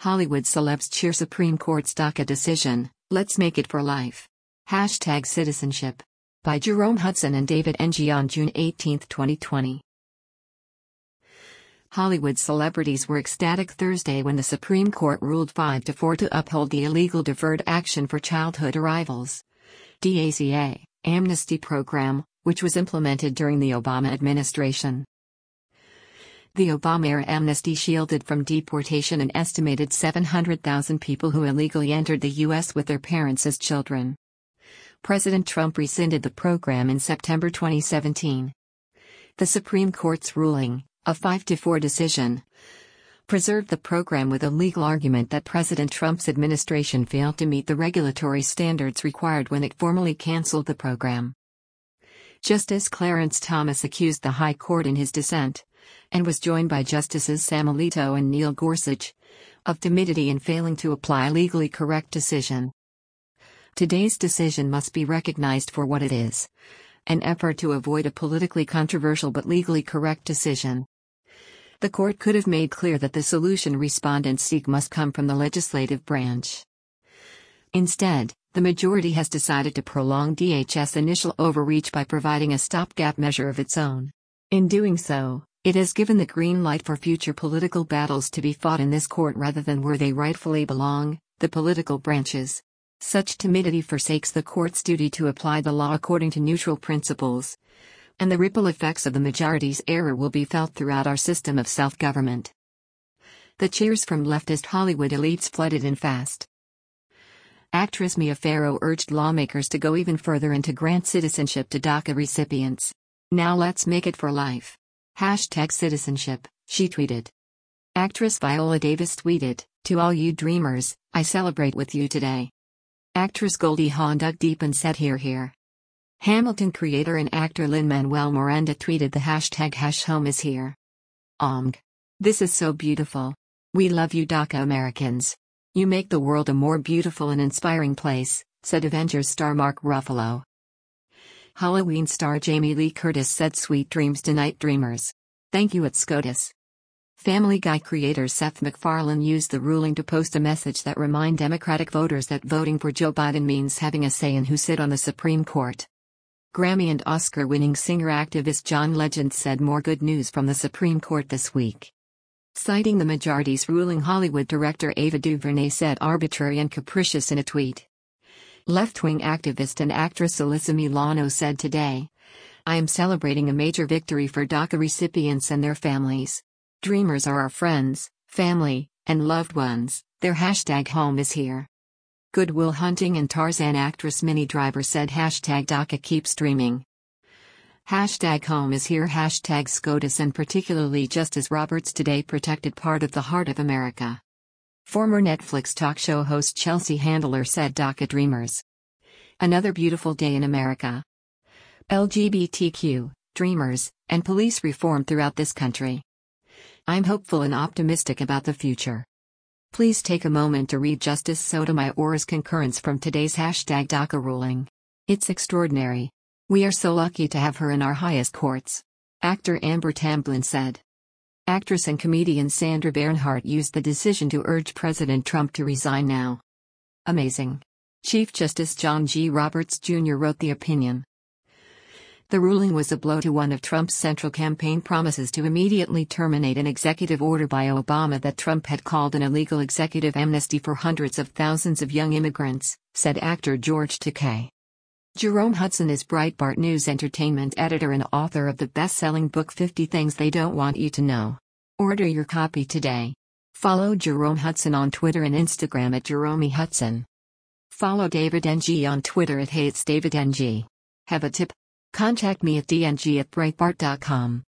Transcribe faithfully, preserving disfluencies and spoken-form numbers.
Hollywood celebs cheer Supreme Court's DACA decision, let's make it for life. Hashtag citizenship. By Jerome Hudson and David Ng on June eighteenth, twenty twenty. Hollywood celebrities were ecstatic Thursday when the Supreme Court ruled five to four to uphold the illegal Deferred Action for Childhood Arrivals (DACA) amnesty program, which was implemented during the Obama administration. The Obama-era amnesty shielded from deportation an estimated seven hundred thousand people who illegally entered the U S with their parents as children. President Trump rescinded the program in September twenty seventeen. The Supreme Court's ruling, a five to four decision, preserved the program with a legal argument that President Trump's administration failed to meet the regulatory standards required when it formally canceled the program. Justice Clarence Thomas accused the High Court in his dissent, and was joined by Justices Sam Alito and Neil Gorsuch, of timidity in failing to apply a legally correct decision. Today's decision must be recognized for what it is: an effort to avoid a politically controversial but legally correct decision. The court could have made clear that the solution respondents seek must come from the legislative branch. Instead, the majority has decided to prolong D H S's initial overreach by providing a stopgap measure of its own. In doing so, it has given the green light for future political battles to be fought in this court rather than where they rightfully belong, the political branches. Such timidity forsakes the court's duty to apply the law according to neutral principles, and the ripple effects of the majority's error will be felt throughout our system of self-government. The cheers from leftist Hollywood elites flooded in fast. Actress Mia Farrow urged lawmakers to go even further and to grant citizenship to DACA recipients. Now let's make it for life. Hashtag citizenship, she tweeted. Actress Viola Davis tweeted, "To all you dreamers, I celebrate with you today." Actress Goldie Hawn dug deep and said hear hear. Hamilton creator and actor Lin-Manuel Miranda tweeted the hashtag hash home is here. Omg. This is so beautiful. We love you DACA Americans. You make the world a more beautiful and inspiring place, said Avengers star Mark Ruffalo. Halloween star Jamie Lee Curtis said sweet dreams to night dreamers. Thank you at SCOTUS. Family Guy creator Seth MacFarlane used the ruling to post a message that remind Democratic voters that voting for Joe Biden means having a say in who sit on the Supreme Court. Grammy and Oscar-winning singer-activist John Legend said more good news from the Supreme Court this week. Citing the majority's ruling, Hollywood director Ava DuVernay said arbitrary and capricious in a tweet. Left-wing activist and actress Alyssa Milano said today, "I am celebrating a major victory for DACA recipients and their families. Dreamers are our friends, family, and loved ones, their hashtag home is here." Good Will Hunting and Tarzan actress Minnie Driver said hashtag DACA keeps dreaming. Hashtag home is here. Hashtag SCOTUS and particularly Justice Roberts today protected part of the heart of America. Former Netflix talk show host Chelsea Handler said DACA dreamers. Another beautiful day in America. L G B T Q, dreamers, and police reform throughout this country. I'm hopeful and optimistic about the future. Please take a moment to read Justice Sotomayor's concurrence from today's hashtag DACA ruling. It's extraordinary. We are so lucky to have her in our highest courts. Actor Amber Tamblyn said. Actress and comedian Sandra Bernhardt used the decision to urge President Trump to resign now. Amazing. Chief Justice John G. Roberts Junior wrote the opinion. The ruling was a blow to one of Trump's central campaign promises to immediately terminate an executive order by Obama that Trump had called an illegal executive amnesty for hundreds of thousands of young immigrants, said actor George Takei. Jerome Hudson is Breitbart News entertainment editor and author of the best-selling book fifty Things They Don't Want You to Know. Order your copy today. Follow Jerome Hudson on Twitter and Instagram at Jerome Hudson. Follow David Ng on Twitter at Hey It's David Ng. Have a tip? Contact me at d n g at breitbart dot com.